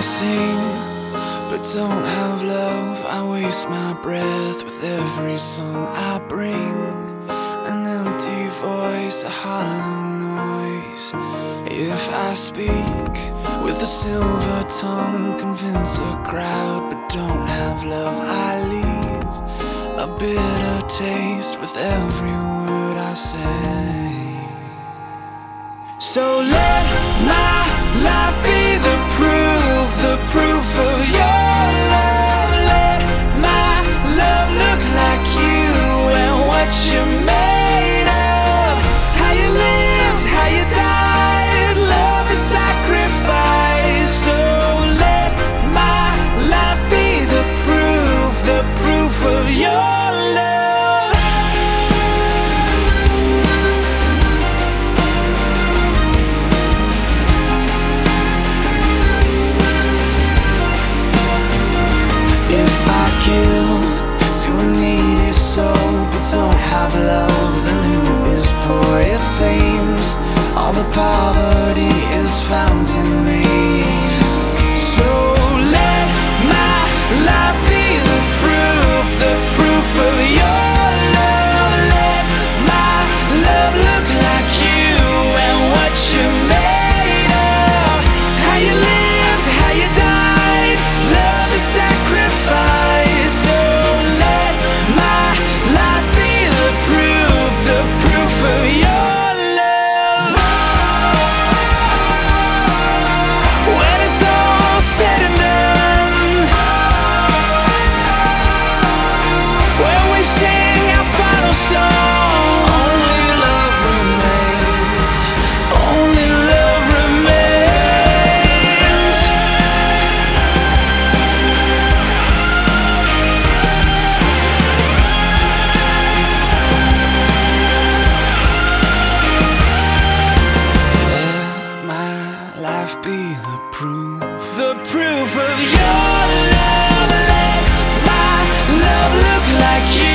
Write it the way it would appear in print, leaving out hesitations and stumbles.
sing, but don't have love. I waste my breath with every song I bring. An empty voice, a hollow noise. If I speak with a silver tongue, convince a crowd, but don't have love, I leave a bitter taste with every word I say. So let my life be the proof of your love. Let my love look like you and what you're made of. How you lived, how you died, love is sacrifice. So let my life be the proof of your love. Have love, then who is poor? It seems all the poverty is found in me. So let my life be the proof of your love. Let my love look like you and what you're made of. How you lived, how you died, love is sacrifice. So let my life be the proof of your love. When it's all said and done, when we sing our final song, only love remains, only love remains. Life be the proof of your love. Let my love look like you